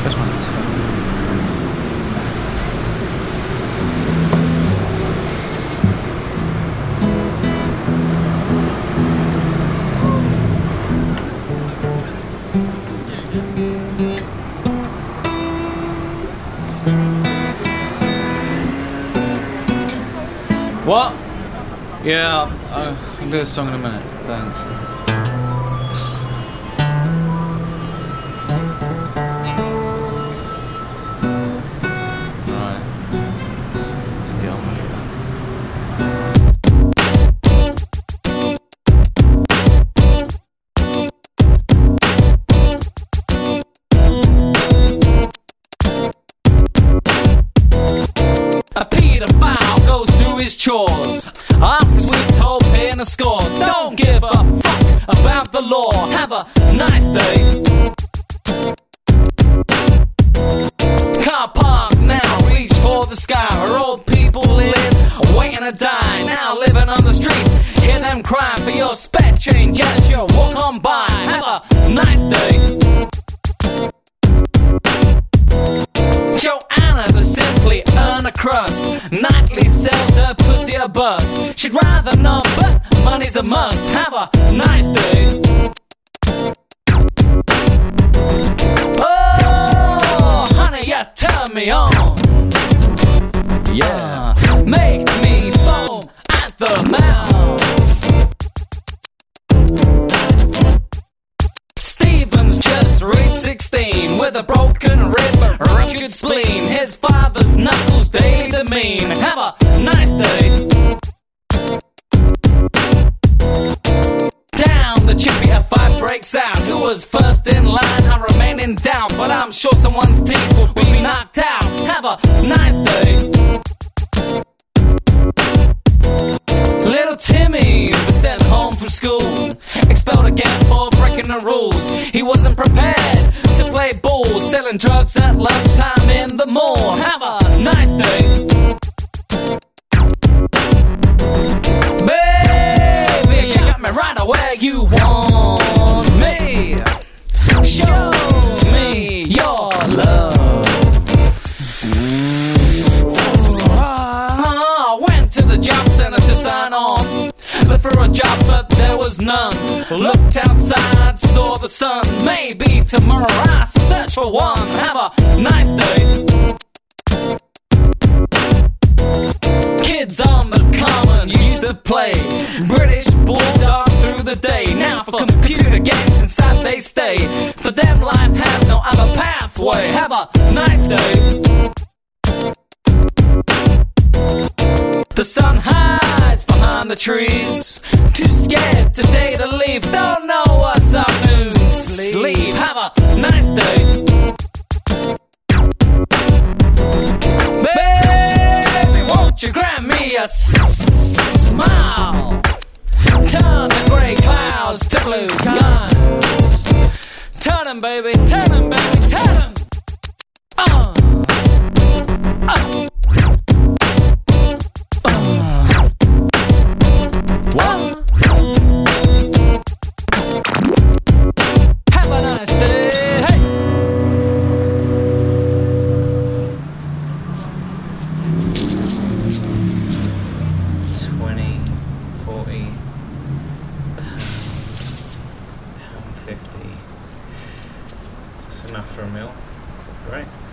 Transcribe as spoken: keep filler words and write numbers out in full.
Kosmonauts. What? Yeah, I'll, I'll do a song in a minute. Thanks. Alright. Let's get on with it then. A pedophile goes to his chores, off sweet hope in a score. Don't give a fuck about the law. Have a nice day. Car parks now reach for the sky, where old people live, waiting to die. Now living on the streets, hear them cry for your spare change as you walk on by. Have a nice day. Joanna to simply earn a crust, nightly sells her pussy a bust. She'd rather not, but money's a must. Have a nice day. Oh, honey, you turn me on. Yeah, make me foam at the mouth. Stephen's just reached sixteen with a broken rib, ruptured spleen. His father's knuckles they demean. Have a nice day. Down the chippy F five breaks out. Who was first in line? I remain in doubt, but I'm sure someone's teeth will be knocked out. Have a nice day. Little Timmy's sent home from school, expelled again for breaking the rules. He wasn't prepared to play ball, selling drugs at lunchtime in the mall. Have a nice day. Baby, you got me right where you want me. Show me your love. I went to the job center to sign on. Looked for a job, but there was none. Looked outside, saw the sun. Maybe tomorrow I search for one. Have a nice day. Kids on the common used to play British Bulldog through the day. Now for computer games inside they stay. For them life has no other pathway. Have a nice day. The sun hides behind the trees, too scared today to leave. Don't know what's up news. Sleep. Have a nice day. Baby, won't you grant me a s- smile? Turn the grey clouds to blue skies. Turn 'em, baby, turn 'em, baby, turn 'em. Uh, uh. Have a nice day. Hey. Twenty, forty, pound, pound fifty. That's enough for a meal. Great.